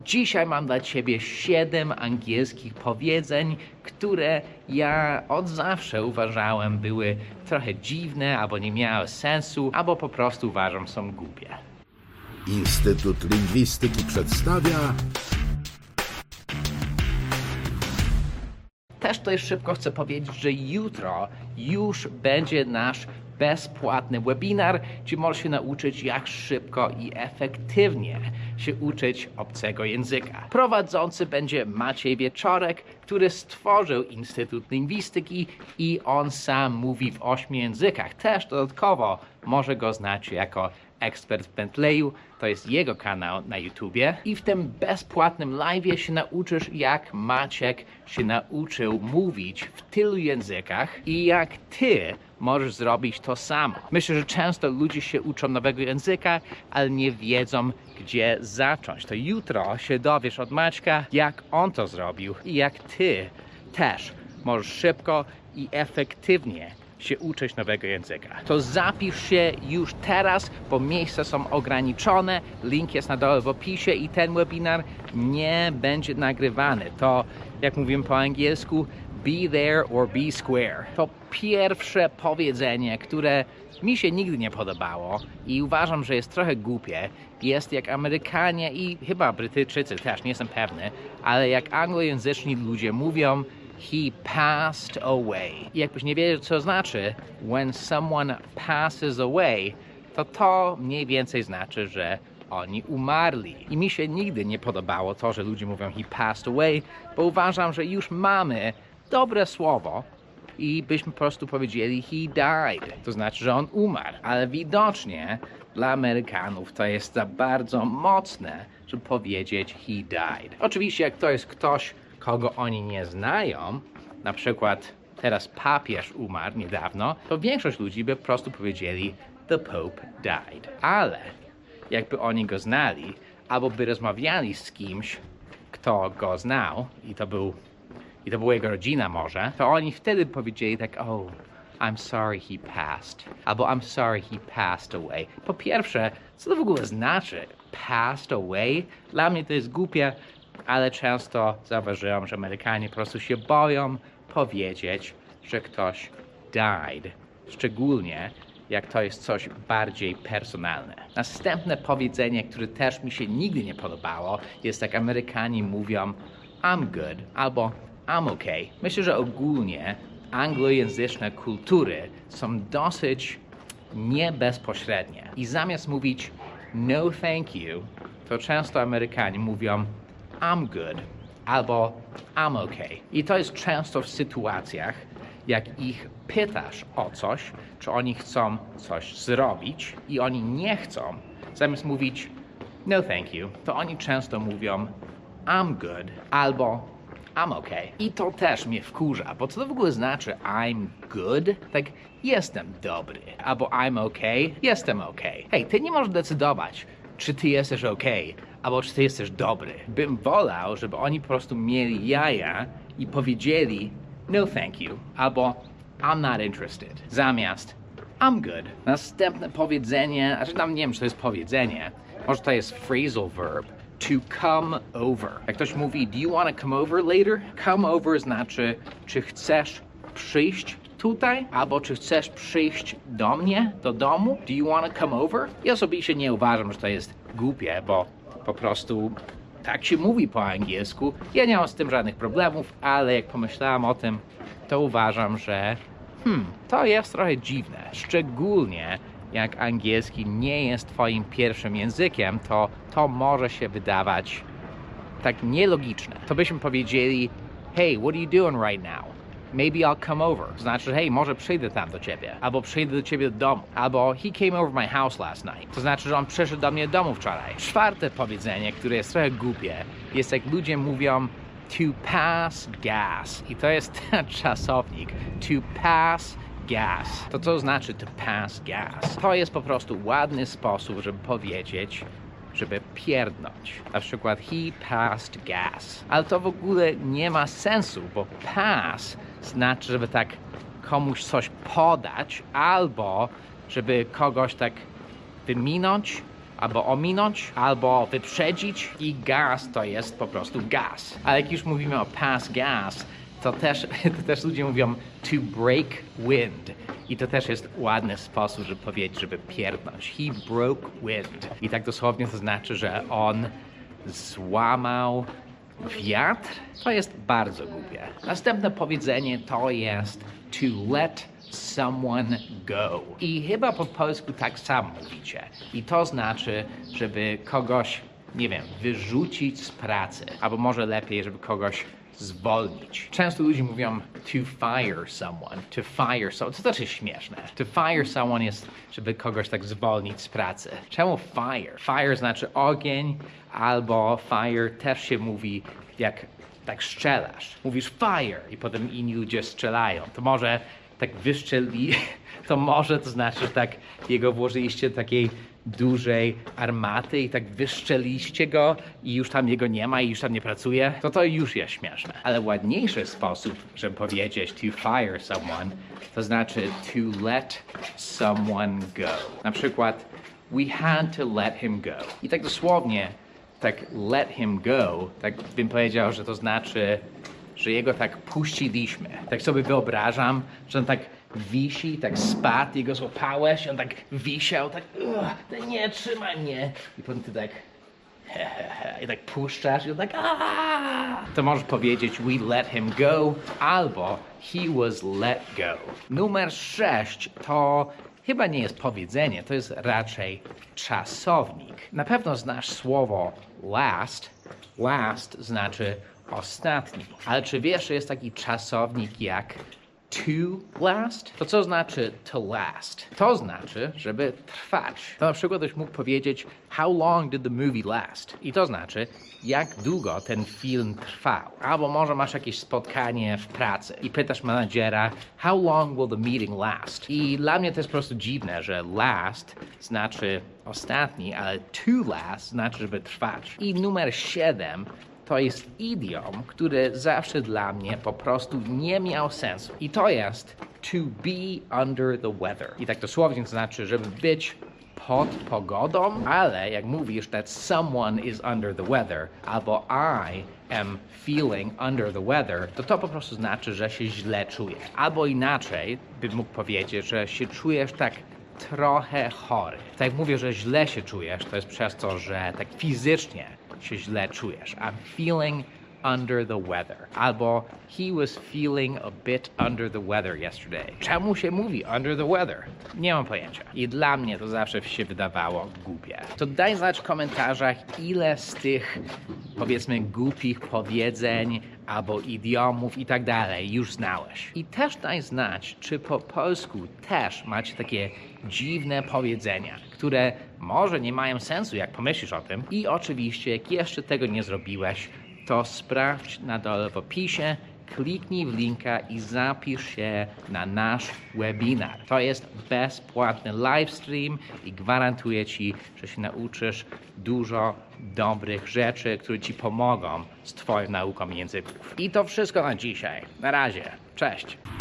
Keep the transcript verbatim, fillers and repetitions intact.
Dzisiaj mam dla Ciebie siedem angielskich powiedzeń, które ja od zawsze uważałem były trochę dziwne, albo nie miały sensu, albo po prostu uważam są głupie. Instytut Lingwistyki przedstawia... Też tutaj szybko chcę powiedzieć, że jutro już będzie nasz bezpłatny webinar, gdzie możesz się nauczyć, jak szybko i efektywnie się uczyć obcego języka. Prowadzący będzie Maciej Wieczorek, który stworzył Instytut Lingwistyki i on sam mówi w ośmiu językach. Też dodatkowo może go znać jako ekspert w Bentleyu, to jest jego kanał na YouTubie. I w tym bezpłatnym live'ie się nauczysz, jak Maciek się nauczył mówić w tylu językach i jak ty możesz zrobić to samo. Myślę, że często ludzie się uczą nowego języka, ale nie wiedzą, gdzie zacząć. To jutro się dowiesz od Maćka, jak on to zrobił i jak ty też możesz szybko i efektywnie się uczyć nowego języka. To zapisz się już teraz, bo miejsca są ograniczone, link jest na dole w opisie i ten webinar nie będzie nagrywany. To, jak mówimy po angielsku, be there or be square. To pierwsze powiedzenie, które mi się nigdy nie podobało i uważam, że jest trochę głupie, jest jak Amerykanie i chyba Brytyjczycy też, nie jestem pewny, ale jak anglojęzyczni ludzie mówią, he passed away. I jakbyś nie wiedział, co znaczy when someone passes away, to to mniej więcej znaczy, że oni umarli. I mi się nigdy nie podobało to, że ludzie mówią he passed away, bo uważam, że już mamy dobre słowo i byśmy po prostu powiedzieli he died. To znaczy, że on umarł. Ale widocznie dla Amerykanów to jest za bardzo mocne, żeby powiedzieć he died. Oczywiście jak to jest ktoś, kogo oni nie znają, na przykład teraz papież umarł niedawno, to większość ludzi by po prostu powiedzieli the Pope died. Ale jakby oni go znali, albo by rozmawiali z kimś, kto go znał i to był i to była jego rodzina może, to oni wtedy powiedzieli tak, oh, I'm sorry he passed, albo I'm sorry he passed away. Po pierwsze, co to w ogóle znaczy passed away? Dla mnie to jest głupie, ale często zauważyłem, że Amerykanie po prostu się boją powiedzieć, że ktoś died. Szczególnie jak to jest coś bardziej personalne. Następne powiedzenie, które też mi się nigdy nie podobało, jest jak Amerykanie mówią I'm good albo I'm okay. Myślę, że ogólnie anglojęzyczne kultury są dosyć niebezpośrednie. I zamiast mówić no thank you, to często Amerykanie mówią I'm good albo I'm okay. I to jest często w sytuacjach, jak ich pytasz o coś, czy oni chcą coś zrobić i oni nie chcą, zamiast mówić no thank you, to oni często mówią I'm good albo I'm okay. I to też mnie wkurza, bo co to w ogóle znaczy I'm good? Tak, jestem dobry. Albo I'm okay, jestem okay. Hej, ty nie możesz decydować, czy ty jesteś okay, albo czy ty jesteś dobry. Bym wolał, żeby oni po prostu mieli jaja i powiedzieli no thank you, albo I'm not interested, zamiast I'm good. Następne powiedzenie, znaczy tam nie wiem, czy to jest powiedzenie, może to jest phrasal verb, to come over. Jak ktoś mówi, do you want to come over later? Come over znaczy, czy chcesz przyjść tutaj, albo czy chcesz przyjść do mnie, do domu? Do you want to come over? Ja osobiście nie uważam, że to jest głupie, bo po prostu tak się mówi po angielsku. Ja nie mam z tym żadnych problemów, ale jak pomyślałem o tym, to uważam, że hmm, to jest trochę dziwne. Szczególnie jak angielski nie jest twoim pierwszym językiem, to to może się wydawać tak nielogiczne. To byśmy powiedzieli, hey, what are you doing right now? Maybe I'll come over. To znaczy, hej, może przyjdę tam do ciebie. Albo przyjdę do ciebie do domu. Albo he came over my house last night. To znaczy, że on przyszedł do mnie do domu wczoraj. Czwarte powiedzenie, które jest trochę głupie, jest jak ludzie mówią to pass gas. I to jest ten czasownik. To pass gas. To co znaczy to pass gas? To jest po prostu ładny sposób, żeby powiedzieć, żeby pierdnąć. Na przykład he passed gas. Ale to w ogóle nie ma sensu, bo pass znaczy, żeby tak komuś coś podać, albo żeby kogoś tak wyminąć, albo ominąć, albo wyprzedzić i gas to jest po prostu gaz. Ale jak już mówimy o pass gas, to też, to też ludzie mówią to break wind. I to też jest ładny sposób, żeby powiedzieć, żeby pierdnąć. He broke wind. I tak dosłownie to znaczy, że on złamał wiatr. To jest bardzo głupie. Następne powiedzenie to jest to let someone go. I chyba po polsku tak samo mówicie. I to znaczy, żeby kogoś, nie wiem, wyrzucić z pracy. Albo może lepiej, żeby kogoś zwolnić. Często ludzie mówią to fire someone. To fire someone. To też jest śmieszne. To fire someone jest, żeby kogoś tak zwolnić z pracy. Czemu fire? Fire znaczy ogień, albo fire też się mówi jak tak strzelasz. Mówisz fire i potem inni ludzie strzelają. To może tak wyszczeli, to może to znaczy, że tak jego włożyliście do takiej dużej armaty i tak wyszczeliście go i już tam jego nie ma i już tam nie pracuje, to to już jest śmieszne. Ale ładniejszy sposób, żeby powiedzieć to fire someone, to znaczy to let someone go. Na przykład we had to let him go. I tak dosłownie tak let him go, tak bym powiedział, że to znaczy, że jego tak puściliśmy. Tak sobie wyobrażam, że on tak wisi, tak spadł, jego złapałeś i on tak wisiał, tak to nie, trzymaj mnie. I potem ty tak he, he, he, i tak puszczasz i on tak aaa. To możesz powiedzieć we let him go albo he was let go. Numer sześć to chyba nie jest powiedzenie, to jest raczej czasownik. Na pewno znasz słowo last. Last znaczy ostatni. Ale czy wiesz, że jest taki czasownik jak to last? To co znaczy to last? To znaczy, żeby trwać. To na przykład ktoś mógł powiedzieć how long did the movie last? I to znaczy, jak długo ten film trwał. Albo może masz jakieś spotkanie w pracy i pytasz menadżera how long will the meeting last? I dla mnie to jest po prostu dziwne, że last znaczy ostatni, ale to last znaczy, żeby trwać. I numer siedem to jest idiom, który zawsze dla mnie po prostu nie miał sensu. I to jest to be under the weather. I tak dosłownie to znaczy, żeby być pod pogodą, ale jak mówisz that someone is under the weather, albo I am feeling under the weather, to to po prostu znaczy, że się źle czujesz. Albo inaczej bym mógł powiedzieć, że się czujesz tak trochę chory. Tak jak mówię, że źle się czujesz, to jest przez to, że tak fizycznie się źle czujesz. I'm feeling under the weather. Albo he was feeling a bit under the weather yesterday. Czemu się mówi under the weather? Nie mam pojęcia. I dla mnie to zawsze się wydawało głupie. To daj znać w komentarzach, ile z tych, powiedzmy, głupich powiedzeń albo idiomów i tak dalej już znałeś. I też daj znać, czy po polsku też macie takie dziwne powiedzenia, które może nie mają sensu, jak pomyślisz o tym. I oczywiście, jak jeszcze tego nie zrobiłeś, to sprawdź na dole w opisie, kliknij w linka i zapisz się na nasz webinar. To jest bezpłatny livestream i gwarantuję Ci, że się nauczysz dużo dobrych rzeczy, które Ci pomogą z Twoją nauką języków. I to wszystko na dzisiaj. Na razie. Cześć.